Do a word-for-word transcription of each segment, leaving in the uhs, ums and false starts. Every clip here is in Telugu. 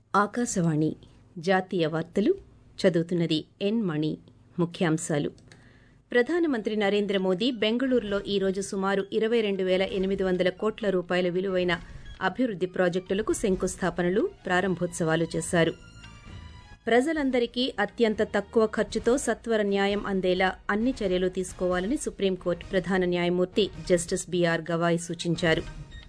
ఆకాశవాణి జాతీయ వార్తలు చదువుతున్నది ఎన్ మణి. ముఖ్యాంశాలు. ప్రధానమంత్రి నరేంద్ర మోదీ బెంగళూరులో ఈరోజు సుమారు ఇరవై రెండు పేల ఎనిమిది వందల కోట్ల రూపాయల విలువైన అభివృద్ది ప్రాజెక్టులకు శంకుస్థాపనలు, ప్రారంభోత్సవాలు చేశారు. ప్రజలందరికీ అత్యంత తక్కువ ఖర్చుతో సత్వర న్యాయం అందేలా అన్ని చర్యలు తీసుకోవాలని సుప్రీంకోర్టు ప్రధాన న్యాయమూర్తి జస్టిస్ బీఆర్ గవాయ్ సూచించారు.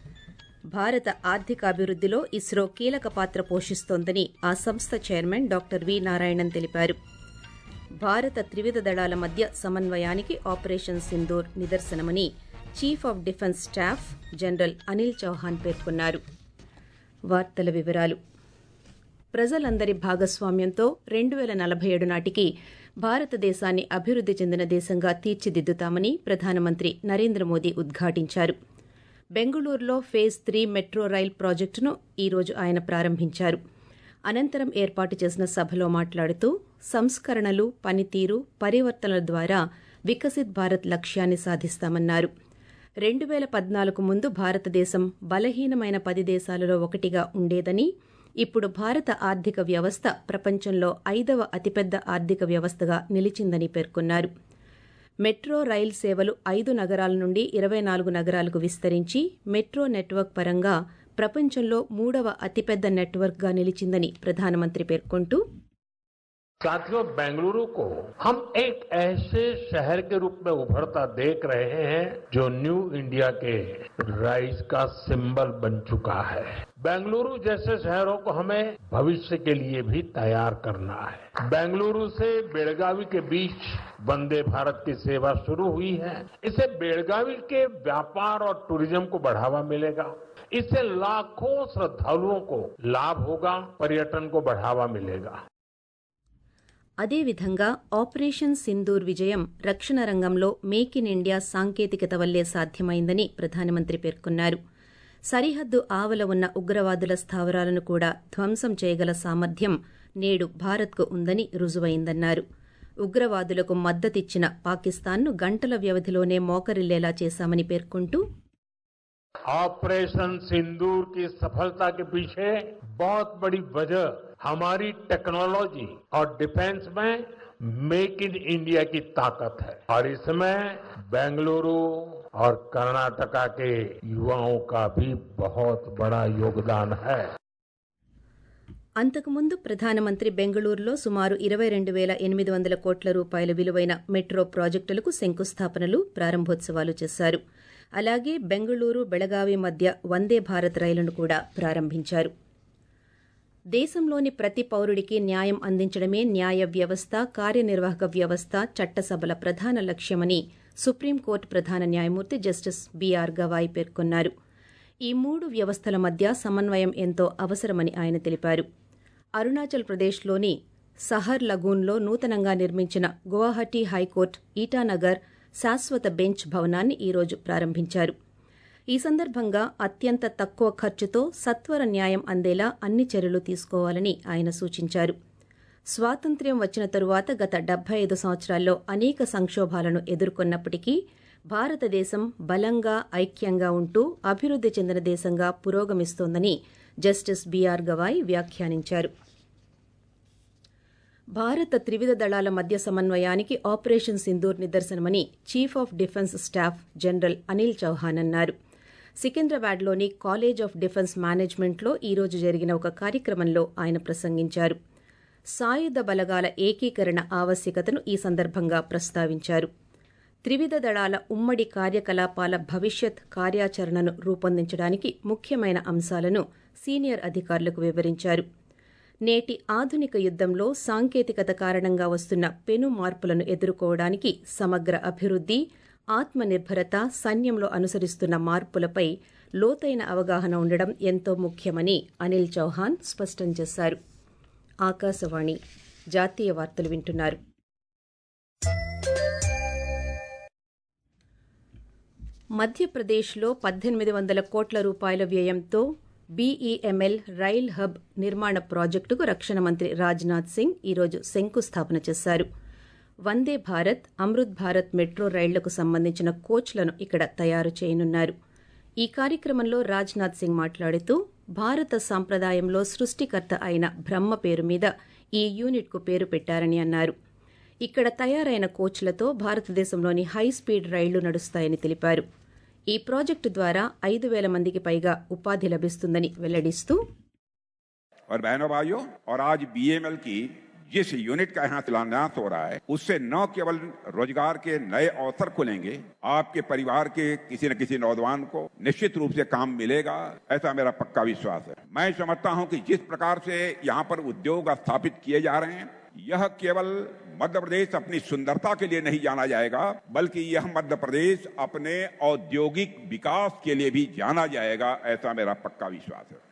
భారత ఆర్థికాభివృద్దిలో ఇస్రో కీలక పాత్ర పోషిస్తోందని ఆ సంస్థ చైర్మన్ డాక్టర్ వి నారాయణన్ తెలిపారు. భారత త్రివిధ దళాల మధ్య సమన్వయానికి ఆపరేషన్ సింధూర్ నిదర్శనమని chief of defence staff general Anil Chauhan పేర్కొన్నారు. వార్తల వివరాలు. ప్రజలందరి భాగస్వామ్యంతో రెండు పేల నలభై ఏడు నాటికి భారతదేశాన్ని అభివృద్ది చెందిన దేశంగా తీర్చిదిద్దుతామని ప్రధానమంత్రి నరేంద్ర మోదీ ఉద్ఘాటించారు. బెంగళూరులో ఫేజ్ త్రీ మెట్రో రైల్ ప్రాజెక్టును ఈరోజు ఆయన ప్రారంభించారు. అనంతరం ఏర్పాటు చేసిన సభలో మాట్లాడుతూ సంస్కరణలు, పనితీరు, పరివర్తనల ద్వారా వికసిత్ భారత్ లక్ష్యాన్ని సాధిస్తామన్నారు. రెండు పేల పద్నాలుగు ముందు భారతదేశం బలహీనమైన పది దేశాలలో ఒకటిగా ఉండేదని, ఇప్పుడు భారత ఆర్థిక వ్యవస్థ ప్రపంచంలో ఐదవ అతిపెద్ద ఆర్థిక వ్యవస్థగా నిలిచిందని పేర్కొన్నారు. మెట్రో రైల్ సేవలు ఐదు నగరాల నుండి ఇరవై నాలుగు నగరాలకు విస్తరించి మెట్రో నెట్వర్క్ పరంగా ప్రపంచంలో మూడవ అతిపెద్ద నెట్వర్క్గా నిలిచిందని ప్రధానమంత్రి పేర్కొంటూ, साथियों, बेंगलुरु को हम एक ऐसे शहर के रूप में उभरता देख रहे हैं जो न्यू इंडिया के राइज का सिंबल बन चुका है. बेंगलुरु जैसे शहरों को हमें भविष्य के लिए भी तैयार करना है. बेंगलुरु से बेलगावी के बीच वंदे भारत की सेवा शुरू हुई है. इससे बेलगावी के व्यापार और टूरिज्म को बढ़ावा मिलेगा. इससे लाखों श्रद्धालुओं को लाभ होगा, पर्यटन को बढ़ावा मिलेगा. అదేవిధంగా ఆపరేషన్ సింధూర్ విజయం రక్షణ రంగంలో మేక్ ఇన్ ఇండియా సాంకేతికత వల్లే సాధ్యమైందని ప్రధానమంత్రి పేర్కొన్నారు. సరిహద్దు ఆవల ఉన్న ఉగ్రవాదుల స్థావరాలను కూడా ధ్వంసం చేయగల సామర్థ్యం నేడు భారత్కు ఉందని రుజువైందన్నారు. ఉగ్రవాదులకు మద్దతిచ్చిన పాకిస్తాన్ను గంటల వ్యవధిలోనే మోకరిల్లేలా చేశామని పేర్కొంటూ, ऑपरेशन सिंदूर की सफलता के पीछे बहुत बड़ी वजह हमारी टेक्नोलॉजी और डिफेंस में मेक इन इंडिया की ताकत है और इसमें बेंगलुरु और कर्नाटका के युवाओं का भी बहुत बड़ा योगदान है. అంతకుముందు ప్రధానమంత్రి బెంగళూరులో సుమారు ఇరవై రెండు పేల ఎనిమిది వందల కోట్ల రూపాయల విలువైన మెట్రో ప్రాజెక్టులకు శంకుస్థాపనలు, ప్రారంభోత్సవాలు చేశారు. అలాగే బెంగళూరు, బెళగావి మధ్య వందే భారత్ రైలును కూడా ప్రారంభించారు. దేశంలోని ప్రతి పౌరుడికి న్యాయం అందించడమే న్యాయ వ్యవస్థ, కార్యనిర్వాహక వ్యవస్థ, చట్టసభల ప్రధాన లక్ష్యమని సుప్రీంకోర్టు ప్రధాన న్యాయమూర్తి జస్టిస్ బీఆర్ గవాయ్ పేర్కొన్నారు. ఈ మూడు వ్యవస్థల మధ్య సమన్వయం ఎంతో అవసరమని ఆయన తెలిపారు. అరుణాచల్ ప్రదేశ్లోని సహర్ లగూన్లో నూతనంగా నిర్మించిన గువాహటి హైకోర్టు ఈటానగర్ శాశ్వత బెంచ్ భవనాన్ని ఈరోజు ప్రారంభించారు. ఈ సందర్భంగా అత్యంత తక్కువ ఖర్చుతో సత్వర న్యాయం అందేలా అన్ని చర్యలు తీసుకోవాలని ఆయన సూచించారు. స్వాతంత్ర్యం వచ్చిన తరువాత గత డెబ్బై ఐదు సంవత్సరాల్లో అనేక సంక్షోభాలను ఎదుర్కొన్నప్పటికీ భారతదేశం బలంగా, ఐక్యంగా ఉంటూ అభివృద్ది చెందిన దేశంగా పురోగమిస్తోందని జస్టిస్ బీఆర్ గవాయ్ వ్యాఖ్యానించారు. భారత త్రివిధ దళాల మధ్య సమన్వయానికి ఆపరేషన్ సింధూర్ నిదర్శనమని chief of defence staff general Anil Chauhan అన్నారు. సికింద్రాబాద్లోని కాలేజ్ ఆఫ్ డిఫెన్స్ మేనేజ్మెంట్లో ఈరోజు జరిగిన ఒక కార్యక్రమంలో ఆయన ప్రసంగించారు. సాయుధ బలగాల ఏకీకరణ ఆవశ్యకతను ఈ సందర్భంగా ప్రస్తావించారు. త్రివిధ దళాల ఉమ్మడి కార్యకలాపాల భవిష్యత్ కార్యాచరణను రూపొందించడానికి ముఖ్యమైన అంశాలను సీనియర్ అధికారులకు వివరించారు. నేటి ఆధునిక యుద్దంలో సాంకేతికత కారణంగా వస్తున్న పెను మార్పులను ఎదుర్కోవడానికి సమగ్ర అభివృద్ది, ఆత్మనిర్భరత, సైన్యంలో అనుసరిస్తున్న మార్పులపై లోతైన అవగాహన ఉండడం ఎంతో ముఖ్యమని అనిల్ చౌహాన్ స్పష్టం చేశారు. ఆకాశవాణి జాతీయ వార్తలు వింటున్నారు. మధ్యప్రదేశ్లో పద్దెనిమిది వందల కోట్ల రూపాయల వ్యయంతో బీఈఎంఎల్ రైల్ హబ్ నిర్మాణ ప్రాజెక్టుకు రక్షణ మంత్రి రాజ్నాథ్ సింగ్ ఈరోజు శంకుస్థాపన చేశారు. వందే భారత్, అమృత్ భారత్ మెట్రో రైళ్లకు సంబంధించిన కోచ్లను ఇక్కడ తయారు చేయనున్నారు. ఈ కార్యక్రమంలో రాజ్నాథ్ సింగ్ మాట్లాడుతూ భారత సంప్రదాయంలో సృష్టికర్త అయిన బ్రహ్మ పేరు మీద ఈ యూనిట్కు పేరు పెట్టారని అన్నారు. ఇక్కడ తయారైన కోచ్లతో భారతదేశంలోని హైస్పీడ్ రైళ్లు నడుస్తాయని తెలిపారు. ఈ ప్రాజెక్టు ద్వారా ఐదు వేల మందికి పైగా ఉపాధి లభిస్తుందని వెల్లడిస్తూ और बहनों भाइयों और आज बीएमएल की जिस यूनिट का यहाँ शिलान्यास हो रहा है उससे न केवल रोजगार के नए अवसर खुलेंगे, आपके परिवार के किसी न किसी नौजवान को निश्चित रूप से काम मिलेगा, ऐसा मेरा पक्का विश्वास है। मैं समझता हूँ कि जिस प्रकार से यहाँ पर उद्योग स्थापित किए जा रहे हैं, यह केवल मध्य प्रदेश अपनी सुंदरता के लिए नहीं जाना जाएगा, बल्कि यह मध्य प्रदेश अपने औद्योगिक विकास के लिए भी जाना जाएगा, ऐसा मेरा पक्का विश्वास है।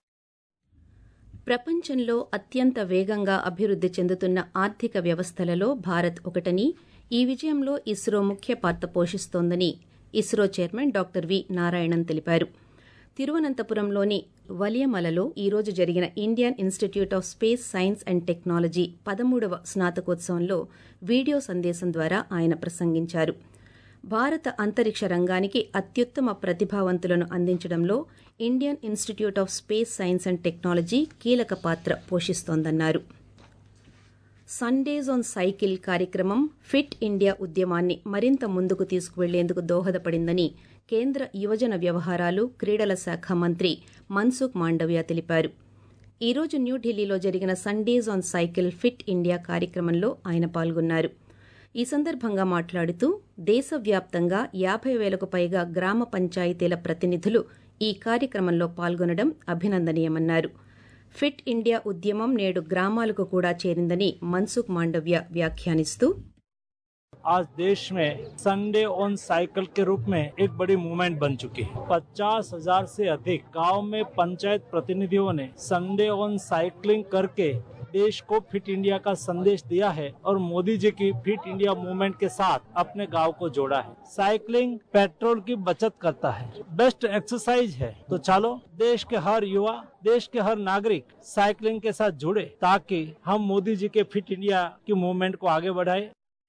ప్రపంచంలో అత్యంత వేగంగా అభివృద్ధి చెందుతున్న ఆర్థిక వ్యవస్థలలో భారత్ ఒకటని, ఈ విజయంలో ఇస్రో ముఖ్య పాత్ర పోషిస్తోందని ISRO chairman doctor V Narayanan తెలిపారు. తిరువనంతపురంలోని వలియమలలో ఈరోజు జరిగిన Indian institute of space science and technology పదమూడవ స్నాతకోత్సవంలో వీడియో సందేశం ద్వారా ఆయన ప్రసంగించారు. భారత అంతరిక్ష రంగానికి అత్యుత్తమ ప్రతిభావంతులను అందించడంలో Indian institute of space science and technology కీలక పాత్ర పోషిస్తోందన్నారు. సండేస్ ఆన్ సైకిల్ కార్యక్రమం ఫిట్ ఇండియా ఉద్యమాన్ని మరింత ముందుకు తీసుకువెళ్లేందుకు దోహదపడిందని కేంద్ర యువజన వ్యవహారాలు, క్రీడల శాఖ మంత్రి మన్సుఖ్ మాండవ్య తెలిపారు. ఈ రోజు న్యూఢిల్లీలో జరిగిన Sundays on cycle fit India కార్యక్రమంలో ఆయన పాల్గొన్నారు. ఈ సందర్భంగా మాట్లాడుతూ దేశవ్యాప్తంగా యాభై వేలకు పైగా గ్రామ పంచాయతీల ప్రతినిధులు ఈ కార్యక్రమంలో పాల్గొనడం అభినందనీయమన్నారు. ఫిట్ ఇండియా ఉద్యమం నేడు గ్రామాలకు కూడా చేరిందని మన్సుఖ్ మాండవ్య వ్యాఖ్యానిస్తూ आज देश में संडे ऑन साइकिल के रूप में एक बड़ी मूवमेंट बन चुकी है। पचास हजार से अधिक गांव में पंचायत प्रतिनिधियों ने संडे ऑन साइकिलिंग करके देश को फिट इंडिया का संदेश दिया है और मोदी जी की फिट इंडिया मूवमेंट के साथ अपने गांव को जोड़ा है। साइकिलिंग पेट्रोल की बचत करता है, बेस्ट एक्सरसाइज है। तो चलो देश के हर युवा, देश के हर नागरिक साइकिलिंग के साथ जुड़े ताकि हम मोदी जी के फिट इंडिया की मूवमेंट को आगे बढ़ाए।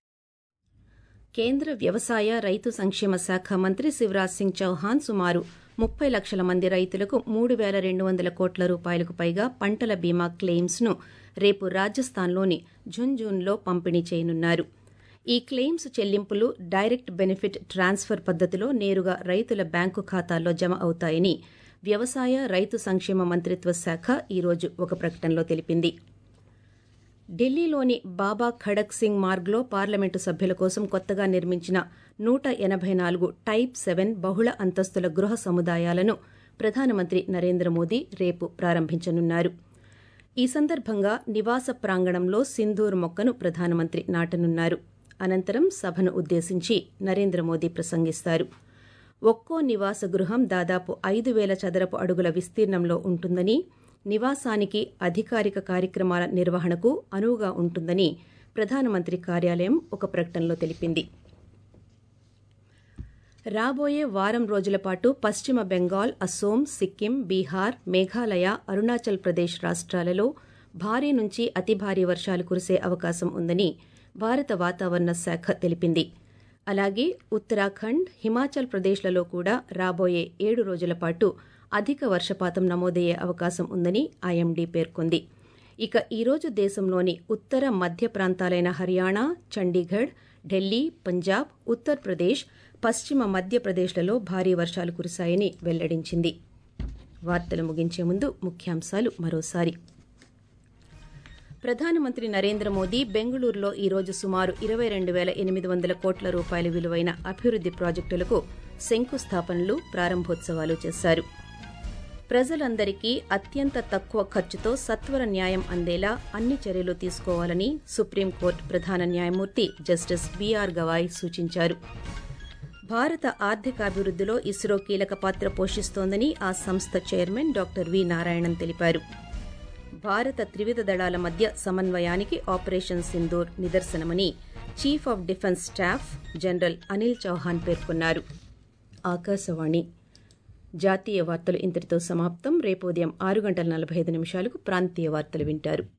కేంద్ర వ్యవసాయ రైతు సంక్షేమ శాఖ మంత్రి శివరాజ్ సింగ్ చౌహాన్ సుమారు ముప్పై లక్షల మంది రైతులకు మూడు వేల రెండు వందల కోట్ల రూపాయలకు పైగా పంటల బీమా క్లెయిమ్స్ ను రేపు రాజస్థాన్లోని ఝుంఝున్లో పంపిణీ చేయనున్నారు. ఈ క్లెయిమ్స్ చెల్లింపులు డైరెక్ట్ బెనిఫిట్ ట్రాన్స్ఫర్ పద్దతిలో నేరుగా రైతుల బ్యాంకు ఖాతాల్లో జమ అవుతాయని వ్యవసాయ రైతు సంక్షేమ మంత్రిత్వ శాఖ ఈరోజు ఒక ప్రకటనలో తెలిపింది. ఢిల్లీలోని బాబా ఖడక్ సింగ్ మార్గ్లో పార్లమెంటు సభ్యుల కోసం కొత్తగా నిర్మించిన నూట ఎనబై నాలుగు టైప్ సెవెన్ బహుళ అంతస్తుల గృహ సముదాయాలను ప్రధానమంత్రి నరేంద్ర మోదీ రేపు ప్రారంభించనున్నారు. ఈ సందర్భంగా నివాస ప్రాంగణంలో సింధూర్ మొక్కను ప్రధానమంత్రి నాటనున్నారు. అనంతరం సభను ఉద్దేశించి నరేంద్ర మోదీ ప్రసంగిస్తారు. ఒక్కో నివాస గృహం దాదాపు ఐదు వేల చదరపు అడుగుల విస్తీర్ణంలో ఉంటుందని, నివాసానికి అధికారిక కార్యక్రమాల నిర్వహణకు అనువుగా ఉంటుందని ప్రధానమంత్రి కార్యాలయం ఒక ప్రకటనలో తెలిపింది. రాబోయే వారం రోజుల పాటు పశ్చిమ బెంగాల్, అస్సోం, సిక్కిం, బీహార్, మేఘాలయ, అరుణాచల్ ప్రదేశ్ రాష్ట్రాలలో భారీ నుంచి అతి భారీ వర్షాలు కురిసే అవకాశం ఉందని భారత వాతావరణ శాఖ తెలిపింది. అలాగే ఉత్తరాఖండ్, హిమాచల్ ప్రదేశ్లలో కూడా రాబోయే ఏడు రోజుల పాటు అధిక వర్షపాతం నమోదయ్యే అవకాశం ఉందని ఐఎండీ పేర్కొంది. ఇక ఈరోజు దేశంలోని ఉత్తర మధ్య ప్రాంతాలైన హర్యానా, చండీగఢ్, ఢిల్లీ, పంజాబ్, ఉత్తరప్రదేశ్, పశ్చిమ మధ్యప్రదేశ్లలో భారీ వర్షాలు కురిశాయని వెల్లడించింది. వార్తలు ముగించే ముందు ముఖ్యాంశాలు మరోసారి. ప్రధానమంత్రి నరేంద్ర మోదీ బెంగళూరులో ఈరోజు సుమారు ఇరవై రెండు వేల ఎనిమిది వందల కోట్ల రూపాయల విలువైన అభివృద్ది ప్రాజెక్టులకు శంకుస్థాపనలు, ప్రారంభోత్సవాలు చేశారు. ప్రజలందరికీ అత్యంత తక్కువ ఖర్చుతో సత్వర న్యాయం అందేలా అన్ని చర్యలు తీసుకోవాలని సుప్రీంకోర్టు ప్రధాన న్యాయమూర్తి జస్టిస్ బీఆర్ గవాయ్ సూచించారు. భారత ఆర్థికాభివృద్దిలో ఇస్రో కీలక పాత్ర పోషిస్తోందని ఆ సంస్థ చైర్మన్ డాక్టర్ వి నారాయణన్ తెలిపారు. భారత త్రివిధ దళాల మధ్య సమన్వయానికి ఆపరేషన్ సింధూర్ నిదర్శనమని chief of defence staff general Anil Chauhan పేర్కొన్నారు. ఆకాశవాణి జాతీయ వార్తలు ఇంతటితో సమాప్తం. రేపు ఉదయం ఆరు గంటల నలభై ఐదు నిమిషాలకు ప్రాంతీయ వార్తలు వింటారు.